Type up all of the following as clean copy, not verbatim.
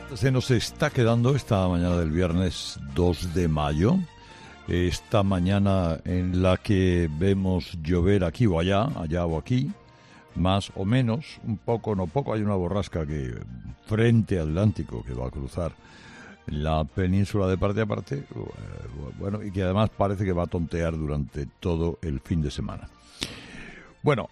Se nos está quedando esta mañana del viernes 2 de mayo, esta mañana en la que vemos llover aquí o allá o aquí, más o menos, un poco, no poco, hay una borrasca que frente Atlántico que va a cruzar la península de parte a parte, bueno, y que además parece que va a tontear durante todo el fin de semana. Bueno,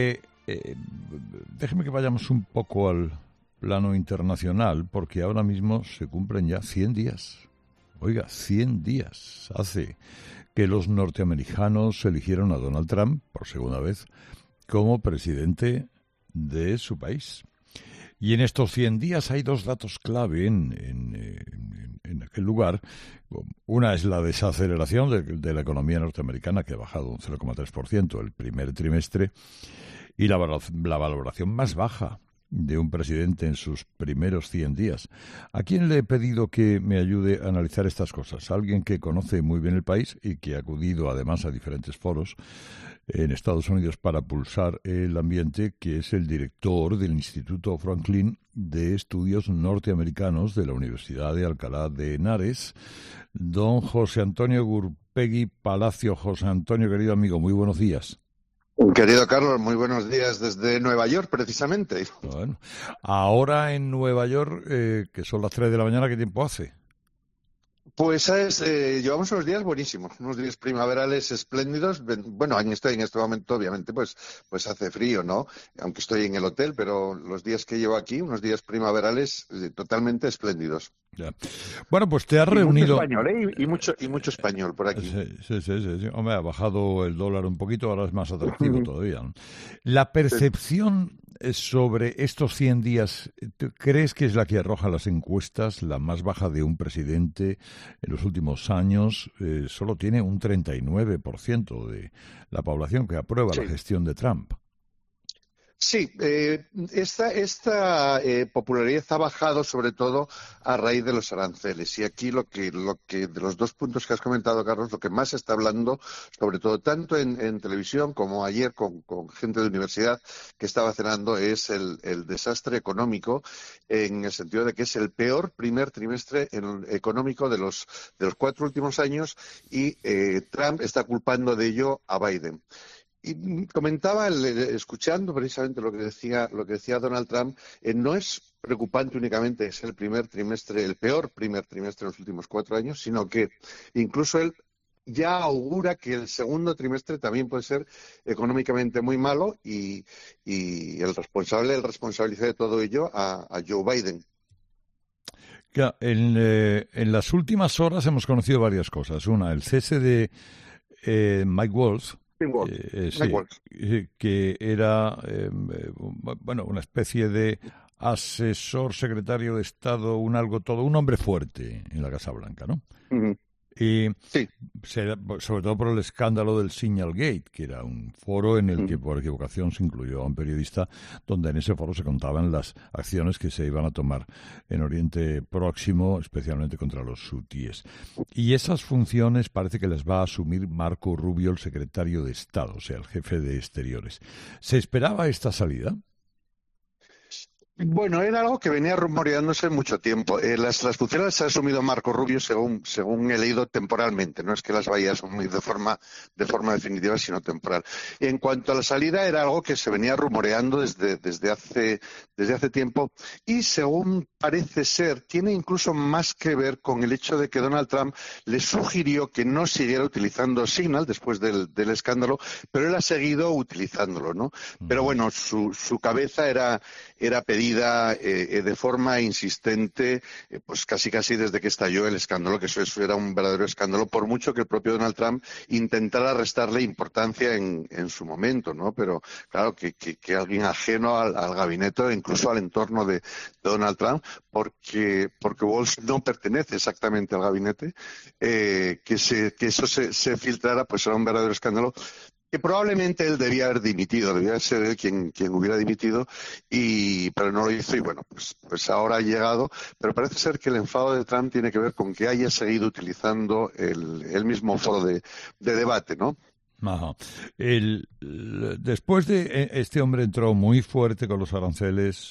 déjeme que vayamos un poco al plano internacional, porque ahora mismo se cumplen ya 100 días. Oiga, 100 días hace que los norteamericanos eligieron a Donald Trump por segunda vez como presidente de su país. Y en estos 100 días hay dos datos clave en aquel lugar. Una es la desaceleración de la economía norteamericana, que ha bajado un 0,3% el primer trimestre, y la valoración más baja de un presidente en sus primeros 100 días. ¿A quién le he pedido que me ayude a analizar estas cosas? A alguien que conoce muy bien el país y que ha acudido además a diferentes foros en Estados Unidos para pulsar el ambiente, que es el director del Instituto Franklin de Estudios Norteamericanos de la Universidad de Alcalá de Henares, don José Antonio Gurpegui Palacio. José Antonio, querido amigo, muy buenos días. Querido Carlos, muy buenos días desde Nueva York, precisamente. Bueno, ahora en Nueva York, que son las 3 de la mañana, ¿qué tiempo hace? Pues llevamos unos días buenísimos, unos días primaverales espléndidos. Bueno, en este momento, obviamente, pues hace frío, ¿no? Aunque estoy en el hotel, pero los días que llevo aquí, unos días primaverales totalmente espléndidos. Ya. Bueno, pues te has reunido... Mucho español, ¿eh? Y mucho español por aquí. Sí. Hombre, ha bajado el dólar un poquito, ahora es más atractivo todavía, ¿no? La percepción sobre estos 100 días, ¿tú crees que es la que arrojan las encuestas, la más baja de un presidente en los últimos años? Solo tiene un 39% de la población que aprueba la gestión de Trump. Sí, esta popularidad ha bajado sobre todo a raíz de los aranceles. Y aquí lo que de los dos puntos que has comentado, Carlos, lo que más se está hablando, sobre todo tanto en televisión como ayer con gente de universidad que estaba cenando, es el desastre económico, en el sentido de que es el peor primer trimestre económico de los 4 últimos años, y Trump está culpando de ello a Biden. Y comentaba, escuchando precisamente lo que decía Donald Trump, no es preocupante únicamente ser el peor primer trimestre de los últimos 4 años, sino que incluso él ya augura que el segundo trimestre también puede ser económicamente muy malo, y él responsabiliza de todo ello a Joe Biden. Ya, en las últimas horas hemos conocido varias cosas. Una, el cese de Mike Waltz, que era una especie de asesor secretario de Estado, un hombre fuerte en la Casa Blanca, ¿no? Uh-huh. Y sí, sobre todo por el escándalo del Signalgate, que era un foro en el que por equivocación se incluyó a un periodista, donde en ese foro se contaban las acciones que se iban a tomar en Oriente Próximo, especialmente contra los hutíes. Y esas funciones parece que las va a asumir Marco Rubio, el secretario de Estado, o sea, el jefe de Exteriores. ¿Se esperaba esta salida? Bueno, era algo que venía rumoreándose mucho tiempo. Las funciones las ha asumido Marco Rubio según he leído temporalmente. No es que las vaya a asumir de forma definitiva, sino temporal. Y en cuanto a la salida, era algo que se venía rumoreando desde hace tiempo, y según parece ser, tiene incluso más que ver con el hecho de que Donald Trump le sugirió que no siguiera utilizando Signal después del escándalo, pero él ha seguido utilizándolo, ¿no? Pero bueno, su cabeza era pedida de forma insistente, pues casi desde que estalló el escándalo, que eso era un verdadero escándalo, por mucho que el propio Donald Trump intentara restarle importancia en su momento, ¿no? Pero claro, que alguien ajeno al gabinete, incluso al entorno de Donald Trump, porque Waltz no pertenece exactamente al gabinete, que eso se filtrara, pues era un verdadero escándalo, que probablemente él debía haber dimitido, debía ser él quien hubiera dimitido, pero no lo hizo, y bueno, pues ahora ha llegado. Pero parece ser que el enfado de Trump tiene que ver con que haya seguido utilizando el mismo foro de debate, ¿no? Ajá. Después de este hombre entró muy fuerte con los aranceles,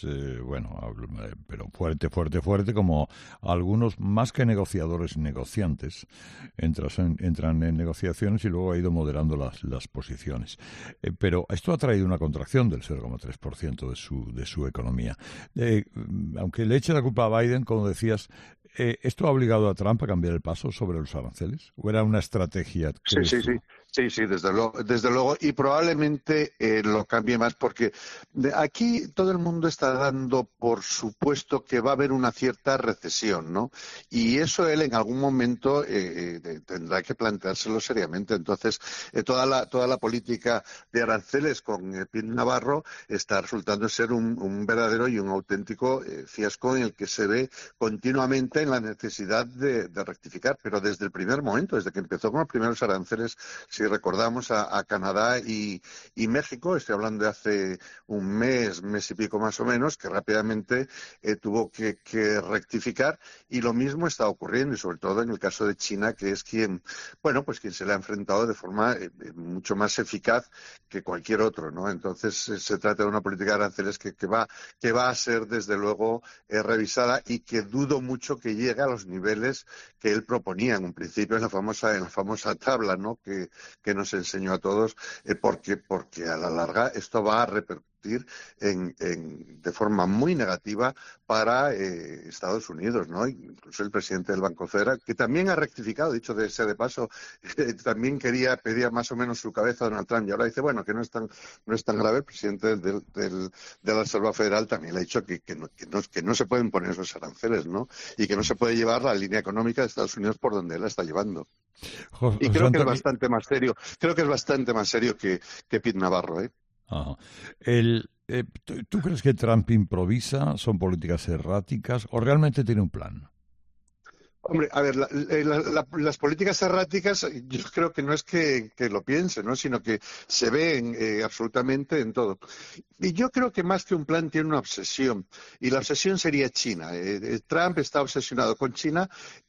pero fuerte, como algunos más que negociadores, negociantes, entran en negociaciones y luego ha ido moderando las posiciones. Pero esto ha traído una contracción del 0,3% de su economía. Aunque le eche la culpa a Biden, como decías, ¿esto ha obligado a Trump a cambiar el paso sobre los aranceles? ¿O era una estrategia, Sí, crees sí, tú? sí. Sí, sí, desde luego, y probablemente lo cambie más porque aquí todo el mundo está dando por supuesto que va a haber una cierta recesión, ¿no? Y eso él en algún momento tendrá que planteárselo seriamente. Entonces, toda la política de aranceles con Pete Navarro está resultando ser un verdadero y un auténtico fiasco en el que se ve continuamente en la necesidad de rectificar, pero desde el primer momento, desde que empezó con los primeros aranceles. Si recordamos a Canadá y México, estoy hablando de hace un mes y pico más o menos, que rápidamente tuvo que rectificar, y lo mismo está ocurriendo, y sobre todo en el caso de China, que es quien se le ha enfrentado de forma mucho más eficaz que cualquier otro, ¿no? Entonces se trata de una política de aranceles que va a ser desde luego revisada, y que dudo mucho que llegue a los niveles que él proponía en un principio en la famosa tabla, ¿no? Que nos enseñó a todos, porque a la larga esto va a repercutir de forma muy negativa para Estados Unidos, ¿no? Incluso el presidente del Banco Federal, que también ha rectificado, dicho sea de paso, también pedía más o menos su cabeza a Donald Trump, y ahora dice, bueno, que no es tan grave. El presidente de la Reserva Federal también le ha dicho que no se pueden poner esos aranceles, ¿no? Y que no se puede llevar la línea económica de Estados Unidos por donde él la está llevando. Y José creo que es Antonio, bastante más serio, que Pete Navarro, ¿eh? ajá. ¿Tú crees que Trump improvisa, son políticas erráticas o realmente tiene un plan? Hombre, a ver, las políticas erráticas, yo creo que no es que lo piense, ¿no? Sino que se ven absolutamente en todo. Y yo creo que más que un plan tiene una obsesión, y la obsesión sería China. Trump está obsesionado con China,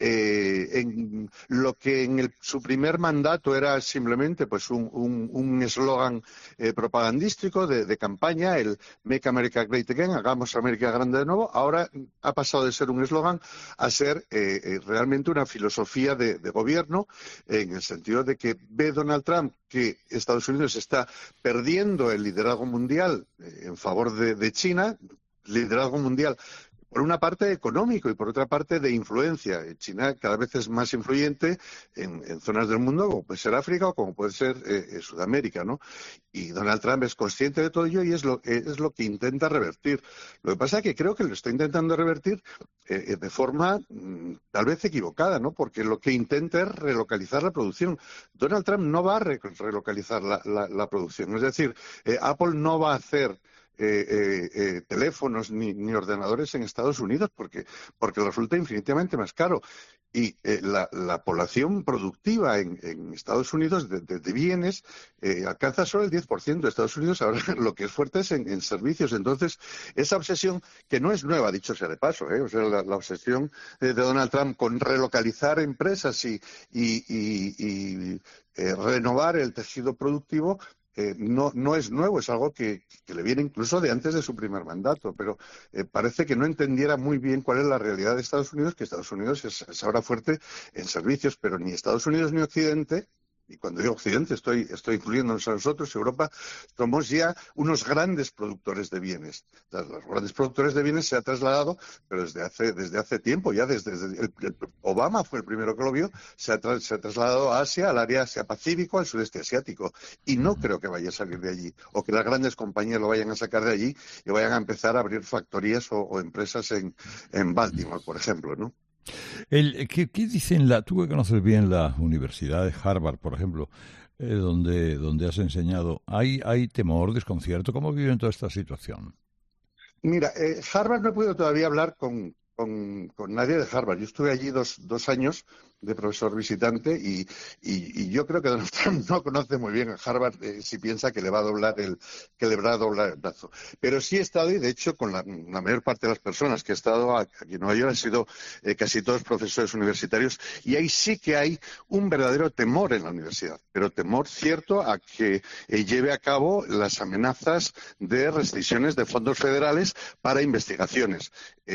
en lo que en su primer mandato era simplemente pues un eslogan propagandístico de campaña, el Make America Great Again, hagamos América grande de nuevo. Ahora ha pasado de ser un eslogan a ser realmente una filosofía de gobierno, en el sentido de que ve Donald Trump que Estados Unidos está perdiendo el liderazgo mundial en favor de China, liderazgo mundial por una parte económico y por otra parte de influencia. China cada vez es más influyente en zonas del mundo, como puede ser África o como puede ser Sudamérica, ¿no? Y Donald Trump es consciente de todo ello, y es lo que intenta revertir. Lo que pasa es que creo que lo está intentando revertir de forma tal vez equivocada, ¿no? Porque lo que intenta es relocalizar la producción. Donald Trump no va a relocalizar la producción. Es decir, Apple no va a hacer teléfonos ni ordenadores en Estados Unidos porque resulta infinitamente más caro. Y la población productiva en Estados Unidos de bienes alcanza solo el 10%. Estados Unidos ahora lo que es fuerte es en servicios. Entonces, esa obsesión, que no es nueva, dicho sea de paso, o sea, la obsesión de Donald Trump con relocalizar empresas y renovar el tejido productivo, no es nuevo, es algo que le viene incluso de antes de su primer mandato, pero parece que no entendiera muy bien cuál es la realidad de Estados Unidos, que Estados Unidos es ahora fuerte en servicios, pero ni Estados Unidos ni Occidente. Y cuando digo Occidente estoy incluyéndonos a nosotros, Europa, somos ya unos grandes productores de bienes. Los grandes productores de bienes se ha trasladado, pero desde hace tiempo, ya desde Obama fue el primero que lo vio, se ha trasladado a Asia, al área Asia-Pacífico, al sudeste asiático. Y no creo que vaya a salir de allí, o que las grandes compañías lo vayan a sacar de allí y vayan a empezar a abrir factorías o empresas en Baltimore, por ejemplo, ¿no? ¿Qué dicen tú que conoces bien la Universidad de Harvard, por ejemplo, donde has enseñado? ¿Hay temor, desconcierto? ¿Cómo viven toda esta situación? Mira, Harvard no he podido todavía hablar con nadie de Harvard. Yo estuve allí dos años de profesor visitante y yo creo que Donald Trump no conoce muy bien a Harvard si piensa que le va a doblar el brazo. Pero sí he estado, y de hecho con la mayor parte de las personas que he estado aquí en Nueva York han sido casi todos profesores universitarios, y ahí sí que hay un verdadero temor en la universidad, pero temor cierto a que lleve a cabo las amenazas de restricciones de fondos federales para investigaciones.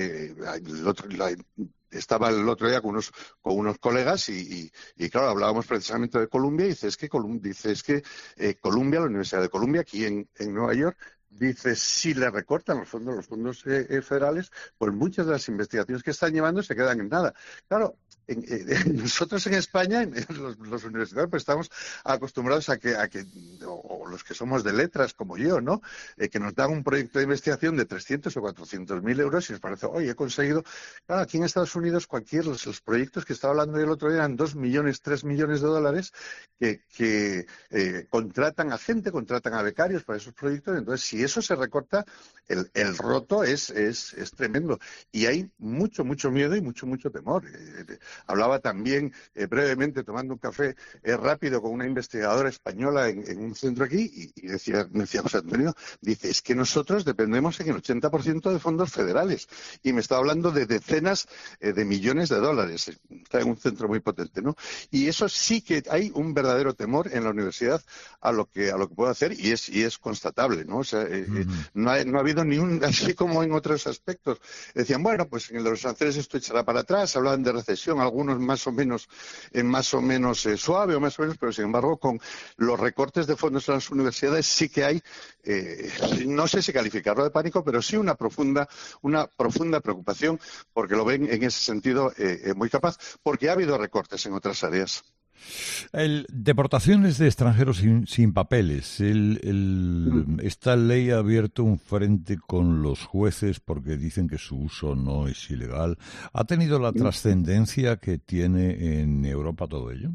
Estaba el otro día con unos colegas y claro, hablábamos precisamente de Columbia y dice, es que Columbia, la Universidad de Columbia, aquí en Nueva York, dice, si le recortan los fondos federales, pues muchas de las investigaciones que están llevando se quedan en nada. Claro, nosotros en España, los universitarios, pues estamos acostumbrados a que o los que somos de letras como yo, ¿no? Que nos dan un proyecto de investigación de 300 o 400.000 euros y nos parece, oye, he conseguido. Claro, aquí en Estados Unidos los proyectos que estaba hablando yo el otro día eran 2 millones, 3 millones de dólares que contratan a gente, contratan a becarios para esos proyectos. Entonces, si eso se recorta, el roto es tremendo. Y hay mucho miedo y mucho temor. Hablaba también brevemente, tomando un café rápido, con una investigadora española en un centro aquí y me decía José Antonio, dice, es que nosotros dependemos en el 80% de fondos federales. Y me estaba hablando de decenas de millones de dólares. Está en un centro muy potente, ¿no? Y eso sí que hay un verdadero temor en la universidad a lo que puede hacer, y es constatable, ¿no? O sea, no ha habido ni un, así como en otros aspectos. Decían, bueno, pues en el de los aranceles esto echará para atrás, hablaban de recesión, algunos más o menos suave o más o menos, pero sin embargo con los recortes de fondos en las universidades sí que hay, no sé si calificarlo de pánico, pero sí una profunda preocupación, porque lo ven en ese sentido muy capaz, porque ha habido recortes en otras áreas. Deportaciones de extranjeros sin papeles. Esta ley ha abierto un frente con los jueces porque dicen que su uso no es ilegal. ¿Ha tenido la trascendencia que tiene en Europa todo ello?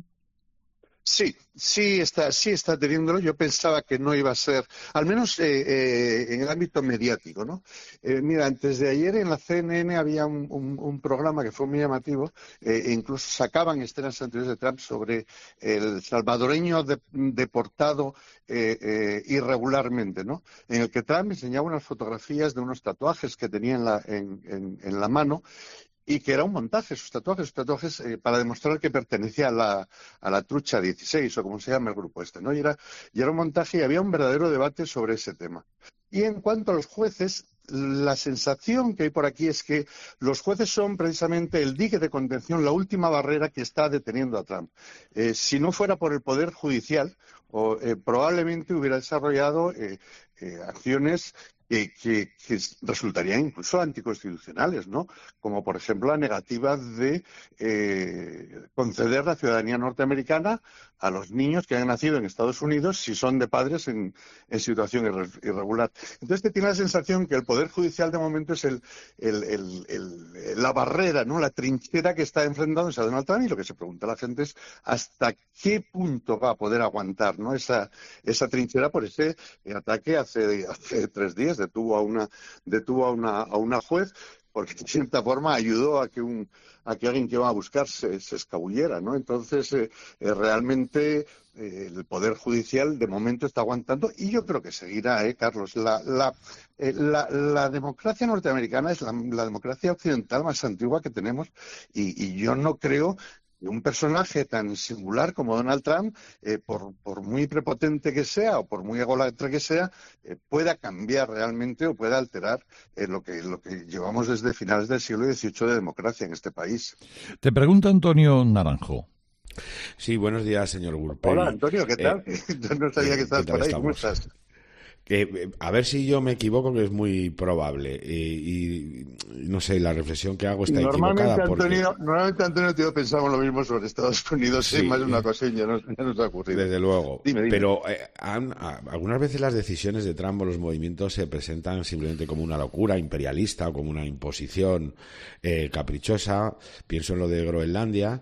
Sí está teniéndolo. Yo pensaba que no iba a ser, al menos en el ámbito mediático, ¿no? Mira, antes de ayer en la CNN había un programa que fue muy llamativo, incluso sacaban escenas anteriores de Trump sobre el salvadoreño deportado irregularmente, ¿no? En el que Trump enseñaba unas fotografías de unos tatuajes que tenía en la mano, y que era un montaje, sus tatuajes para demostrar que pertenecía a la trucha 16, o como se llama el grupo este, ¿no? Y era un montaje, y había un verdadero debate sobre ese tema. Y en cuanto a los jueces, la sensación que hay por aquí es que los jueces son precisamente el dique de contención, la última barrera que está deteniendo a Trump. Si no fuera por el Poder Judicial, probablemente hubiera desarrollado acciones que resultarían incluso anticonstitucionales, ¿no? Como, por ejemplo, la negativa de conceder la ciudadanía norteamericana a los niños que hayan nacido en Estados Unidos si son de padres en situación irregular. Entonces, te tiene la sensación que el Poder Judicial de momento es la barrera, ¿no? La trinchera que está enfrentándose a Donald Trump, y lo que se pregunta la gente es hasta qué punto va a poder aguantar, ¿no? esa trinchera por ese ataque hace 3 días. Detuvo a una juez porque de cierta forma ayudó a que alguien que iba a buscar se escabullera, ¿no? Entonces realmente el Poder Judicial de momento está aguantando, y yo creo que seguirá, Carlos. La democracia norteamericana es la democracia occidental más antigua que tenemos, y yo no creo un personaje tan singular como Donald Trump, por muy prepotente que sea o por muy ególatra que sea, pueda cambiar realmente o pueda alterar lo que llevamos desde finales del siglo XVIII de democracia en este país. Te pregunta Antonio Naranjo. Sí, buenos días, señor Gurpey. Hola, Antonio, ¿qué tal? Yo no sabía que estabas por ahí. ¿Cómo estás? A ver si yo me equivoco, que es muy probable. Y no sé, la reflexión que hago está equivocada. Normalmente, Antonio, tío, pensamos lo mismo sobre Estados Unidos, sí, en más de una ocasión ya nos ha ocurrido. Desde luego. Dime. Pero algunas veces las decisiones de Trump o los movimientos se presentan simplemente como una locura imperialista o como una imposición caprichosa. Pienso en lo de Groenlandia.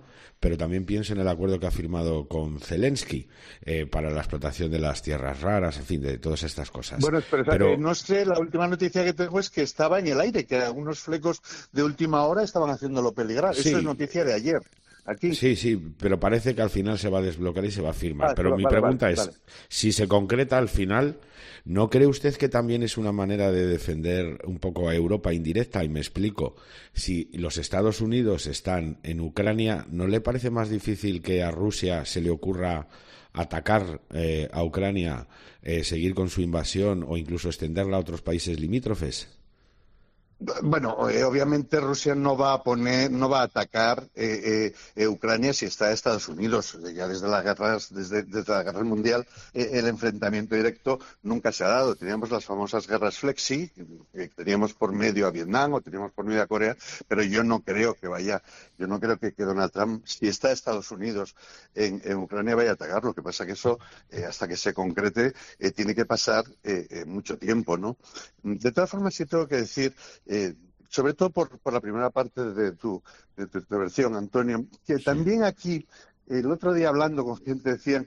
pero también pienso en el acuerdo que ha firmado con Zelensky para la explotación de las tierras raras, en fin, de todas estas cosas. Bueno, pero no sé, la última noticia que tengo es que estaba en el aire, que algunos flecos de última hora estaban haciéndolo peligrar. Sí. Eso es noticia de ayer. Aquí. Sí, pero parece que al final se va a desbloquear y se va a firmar. Pero mi pregunta es, si se concreta al final, ¿no cree usted que también es una manera de defender un poco a Europa indirecta? Y me explico. Si los Estados Unidos están en Ucrania, ¿no le parece más difícil que a Rusia se le ocurra atacar a Ucrania, seguir con su invasión o incluso extenderla a otros países limítrofes? Bueno, obviamente Rusia no va a atacar Ucrania si está Estados Unidos. Ya desde la guerra mundial, el enfrentamiento directo nunca se ha dado. Teníamos las famosas guerras flexi, teníamos por medio a Vietnam o teníamos por medio a Corea, pero yo no creo que Donald Trump, si está Estados Unidos en Ucrania, vaya a atacar. Lo que pasa que eso, hasta que se concrete, tiene que pasar mucho tiempo, ¿no? De todas formas, sí tengo que decir, sobre todo por la primera parte de tu intervención, Antonio, que también aquí, el otro día hablando con gente, decían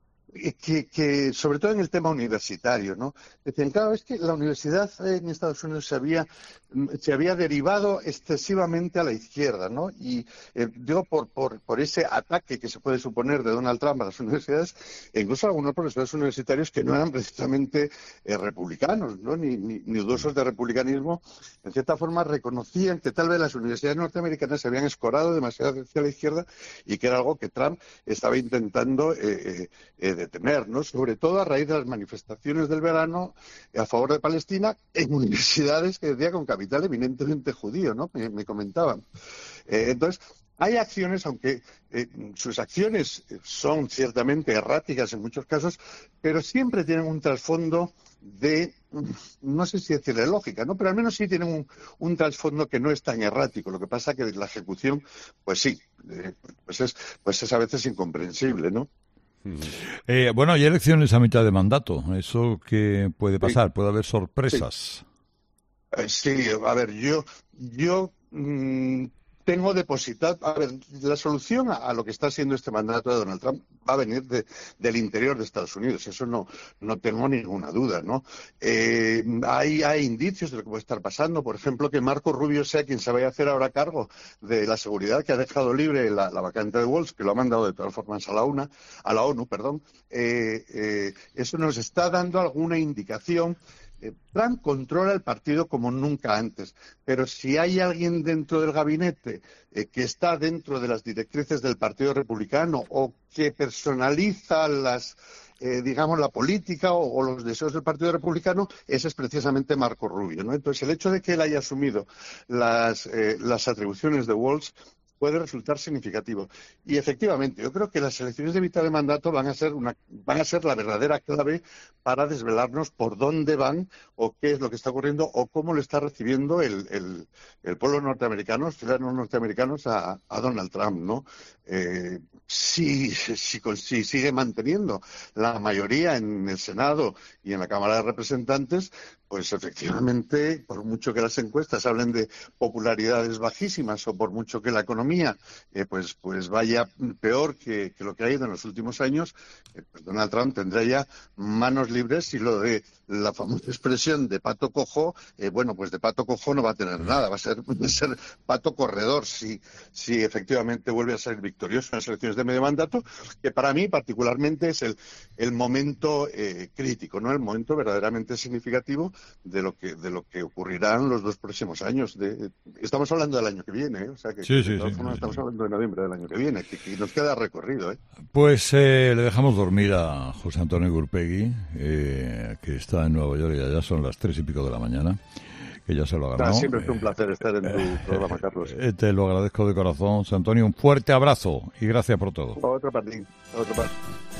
que sobre todo en el tema universitario, ¿no? Decían, claro, es que la universidad en Estados Unidos se había derivado excesivamente a la izquierda, ¿no? Y digo, por ese ataque que se puede suponer de Donald Trump a las universidades, e incluso algunos profesores universitarios que no eran precisamente republicanos, ¿no? Ni dudosos de republicanismo, en cierta forma reconocían que tal vez las universidades norteamericanas se habían escorado demasiado hacia la izquierda y que era algo que Trump estaba intentando detener, ¿no? Sobre todo a raíz de las manifestaciones del verano a favor de Palestina en universidades que decía con capital eminentemente judío, ¿no? Me comentaban. Entonces, hay acciones, aunque sus acciones son ciertamente erráticas en muchos casos, pero siempre tienen un trasfondo de, no sé si decirle lógica, ¿no? Pero al menos sí tienen un trasfondo que no es tan errático. Lo que pasa que la ejecución, pues sí, pues es a veces incomprensible, ¿no? Bueno, hay elecciones a mitad de mandato. ¿Eso qué puede pasar? Sí. ¿Puede haber sorpresas? Sí, a ver, yo tengo depositado... A ver, la solución a lo que está siendo este mandato de Donald Trump va a venir del interior de Estados Unidos. Eso no tengo ninguna duda, ¿no? Hay indicios de lo que puede estar pasando. Por ejemplo, que Marco Rubio sea quien se vaya a hacer ahora cargo de la seguridad, que ha dejado libre la vacante de Waltz, que lo ha mandado de todas formas a la ONU, perdón. Eso nos está dando alguna indicación. Trump controla el partido como nunca antes, pero si hay alguien dentro del gabinete que está dentro de las directrices del Partido Republicano o que personaliza digamos, la política o los deseos del Partido Republicano, ese es precisamente Marco Rubio, ¿no? Entonces, el hecho de que él haya asumido las atribuciones de Waltz puede resultar significativo. Y efectivamente, yo creo que las elecciones de mitad de mandato van a ser la verdadera clave para desvelarnos por dónde van o qué es lo que está ocurriendo o cómo lo está recibiendo el pueblo norteamericano, los ciudadanos norteamericanos a Donald Trump, ¿no? Si sigue manteniendo la mayoría en el Senado y en la Cámara de Representantes, pues efectivamente, por mucho que las encuestas hablen de popularidades bajísimas o por mucho que la economía pues vaya peor que lo que ha ido en los últimos años, pues Donald Trump tendrá ya manos libres y lo de la famosa expresión de pato cojo, bueno, pues de pato cojo no va a tener nada, va a ser pato corredor si efectivamente vuelve a ser victorioso en las elecciones de medio mandato, que para mí particularmente es el momento crítico, ¿no? El momento verdaderamente significativo de lo que ocurrirá en los 2 próximos años. Estamos hablando del año que viene, o sea que sí, estamos hablando de noviembre del año que viene, que nos queda recorrido, Pues le dejamos dormir a José Antonio Gurpegui, que está en Nueva York y ya son las 3 y pico de la mañana, que ya se lo ha ganado. Siempre es un placer estar en tu programa, Carlos. Te lo agradezco de corazón, José Antonio. Un fuerte abrazo y gracias por todo. Otro para ti.